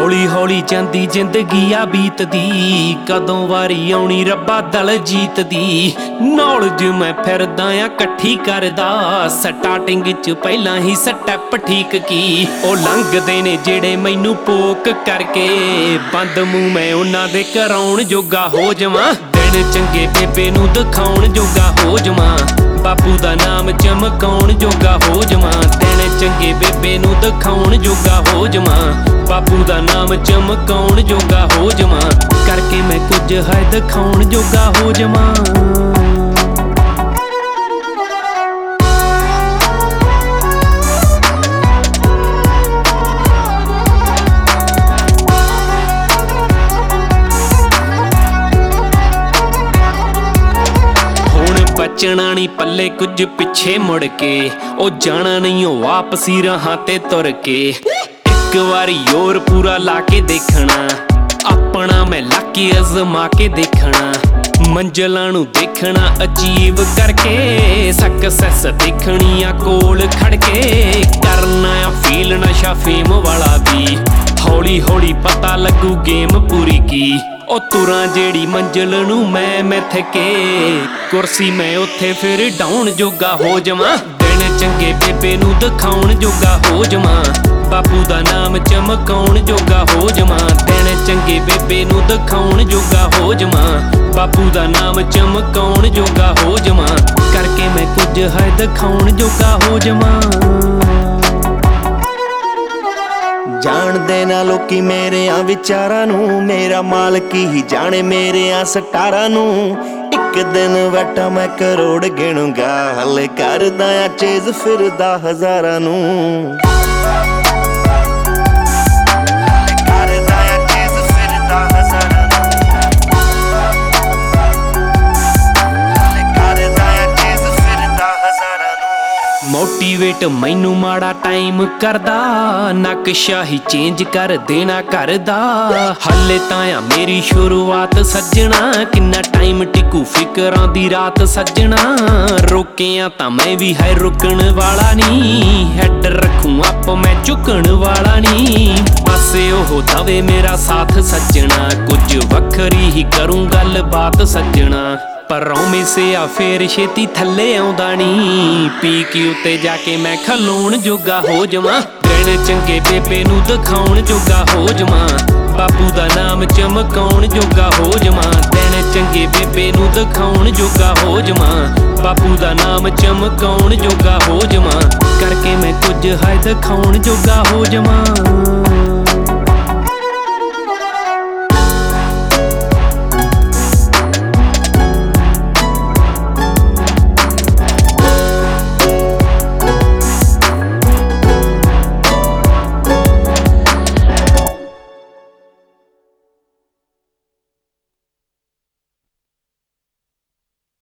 ਹੌਲੀ ਹੌਲੀ ਜਾਂਦੀ ਜ਼ਿੰਦਗੀ ਆ ਬੀਤਦੀ, ਕਦੋਂ ਵਾਰੀ ਆਉਣੀ ਰੱਬਾ ਦਲ ਜੀਤਦੀ। ਨੌਲੇਜ ਮੈਂ ਫਿਰਦਾ ਆ ਇਕੱਠੀ ਕਰਦਾ, ਸਟਾਰਟਿੰਗ ਚ ਪਹਿਲਾਂ ਹੀ ਸਟੈਪ ਠੀਕ ਕੀ। ਉਹ ਲੰਘਦੇ ਨੇ ਜਿਹੜੇ ਮੈਨੂੰ ਪੋਕ ਕਰਕੇ, ਬੰਦ ਮੂੰਹ ਮੈਂ ਉਹਨਾਂ ਦੇ ਕਰਾਉਣ ਜੋਗਾ ਹੋ ਜਾਵਾਂ। ਦਿਨ ਚੰਗੇ ਬੇਬੇ ਨੂੰ ਦਿਖਾਉਣ ਜੋਗਾ ਹੋ ਜਾਵਾਂ, ਬਾਪੂ ਦਾ ਨਾਮ ਚਮਕਾਉਣ ਜੋਗਾ ਹੋ ਜਾਵਾਂ। ਦਿਨ ਚੰਗੇ ਬੇਬੇ ਨੂੰ ਦਿਖਾਉਣ ਜੋਗਾ ਹੋ ਜਾਵਾਂ, ਬਾਪੂ ਦਾ ਨਾਮ ਚਮਕਾਉਣ ਜੋਗਾ ਹੋ ਜਾਵਾਂ। ਕਰਕੇ ਮੈਂ ਕੁਝ ਹੈ ਦਿਖਾਉਣ ਜੋਗਾ ਹੋ ਜਾਵਾਂ। ਬਚਣਾ ਨਹੀਂ ਪੱਲੇ ਕੁਝ ਪਿੱਛੇ ਮੁੜ ਕੇ, ਉਹ ਜਾਣਾ ਨਹੀਂ ਉਹ ਵਾਪਸੀ ਰਾਹਾਂ ਤੇ ਤੁਰ ਕੇ। ਇੱਕ ਵਾਰੀ ਹੋਰ ਪੂਰਾ ਲਾ ਕੇ ਦੇਖਣਾ, ਆਪਣਾ ਮੈਂ ਲਾਕੇ ਅਜ਼ਮਾ ਕੇ ਦੇਖਣਾ। ਮੰਜ਼ਲਾਂ ਨੂੰ ਦੇਖਣਾ ਅਚੀਵ ਕਰਕੇ, ਸਕਸੈਸ ਦੇਖਣੀ ਆ ਕੋਲ ਖੜ ਕੇ। ਕਰਨਾ ਆ ਫੀਲ ਨਸ਼ਾ ਫੇਮ ਵਾਲਾ ਵੀ, ਹੌਲੀ ਹੌਲੀ ਪਤਾ ਲੱਗੂ ਗੇਮ ਪੂਰੀ ਕੀ। ਉਹ ਤੁਰਾਂ ਜਿਹੜੀ ਮੰਜ਼ਿਲ ਨੂੰ ਮੈਂ ਮਿੱਥ ਕੇ, ਕੁਰਸੀ ਮੈਂ ਉੱਥੇ ਫਿਰ ਡਾਉਣ ਜੋਗਾ ਹੋ ਜਾਵਾਂ। ਦਿਨ ਚੰਗੇ ਬੇਬੇ ਨੂੰ ਦਿਖਾਉਣ ਜੋਗਾ ਹੋ ਜਾਵਾਂ, ਬਾਪੂ ਦਾ ਨਾਮ ਚਮਕਾਉਣ ਜੋਗਾ ਹੋ ਜਾਵਾਂ। ਦਿਨ ਚੰਗੇ ਬੇਬੇ ਨੂੰ ਦਿਖਾਉਣ ਜੋਗਾ ਹੋ ਜਾਵਾਂ, ਬਾਪੂ ਦਾ ਨਾਮ ਚਮਕਾਉਣ ਜੋਗਾ ਹੋ ਜਾਵਾਂ। ਕਰਕੇ ਮੈਂ ਕੁਝ ਹੈ ਦਿਖਾਉਣ ਜੋਗਾ ਹੋ ਜਾਵਾਂ। ਜਾਣਦੇ ਨਾ ਲੋਕੀ ਮੇਰਿਆਂ ਵਿਚਾਰਾਂ ਨੂੰ, ਮੇਰਾ ਮਾਲਕ ਹੀ ਜਾਣੇ ਮੇਰਿਆਂ ਸਟਾਰਾਂ ਨੂੰ। ਇੱਕ ਦਿਨ ਵਟਾ ਮੈਂ ਕਰੋੜ ਗਿਣੂੰਗਾ, ਹਲੇ ਕਰਦਾ ਆ ਚੇਜ਼ ਫਿਰਦਾ ਹਜ਼ਾਰਾਂ ਨੂੰ। ਮੋਟੀਵੇਟ ਮੈਨੂੰ ਮਾੜਾ ਟਾਈਮ ਕਰਦਾ, ਨਕਸ਼ਾ ਹੀ ਚੇਂਜ ਕਰ ਦੇਣਾ ਕਰਦਾ। ਹਾਲੇ ਤਾਂ ਆ ਮੇਰੀ ਸ਼ੁਰੂਆਤ ਸੱਜਣਾ, ਕਿੰਨਾ ਟਾਈਮ ਟਿਕੂ ਫਿਕਰਾਂ ਦੀ ਰਾਤ ਸੱਜਣਾ। ਰੋਕਿਆ ਤਾਂ ਮੈਂ ਵੀ ਹੈ ਰੁਕਣ ਵਾਲਾ ਨਹੀਂ, ਹੈਡ ਰੱਖੂ ਆਪ ਮੈਂ ਝੁਕਣ ਵਾਲਾ ਨਹੀਂ। ਪਾਸੇ ਉਹ ਦਵੇ ਮੇਰਾ ਸਾਥ ਸੱਜਣਾ, ਕੁਝ ਵੱਖਰੀ ਹੀ ਕਰੂੰ ਗੱਲ ਬਾਤ ਸੱਜਣਾ। ਪਰ ਪ੍ਰੋਮਿਸ ਆ ਫੇਰ ਛੇਤੀ ਥੱਲੇ ਆਉਂਦਾ ਨੀ, ਪੀਕ ਉੱਤੇ ਜਾ ਕੇ ਮੈਂ ਖਲੋਣ ਜੋਗਾ ਹੋ ਜਾਵਾਂ। ਦਿਨ ਚੰਗੇ ਬੇਬੇ ਨੂੰ ਦਿਖਾਉਣ ਜੋਗਾ ਹੋ ਜਾਵਾਂ, ਬਾਪੂ ਦਾ ਨਾਮ ਚਮਕਾਉਣ ਜੋਗਾ ਹੋ ਜਾਵਾਂ। ਦਿਨ ਚੰਗੇ ਬੇਬੇ ਨੂੰ ਦਿਖਾਉਣ ਜੋਗਾ ਹੋ ਜਾਵਾਂ, ਬਾਪੂ ਦਾ ਨਾਮ ਚਮਕਾਉਣ ਜੋਗਾ ਹੋ ਜਾਵਾਂ। ਕਰਕੇ ਮੈਂ ਕੁਝ ਹੈ ਦਿਖਾਉਣ ਜੋਗਾ ਹੋ ਜਾਵਾਂ।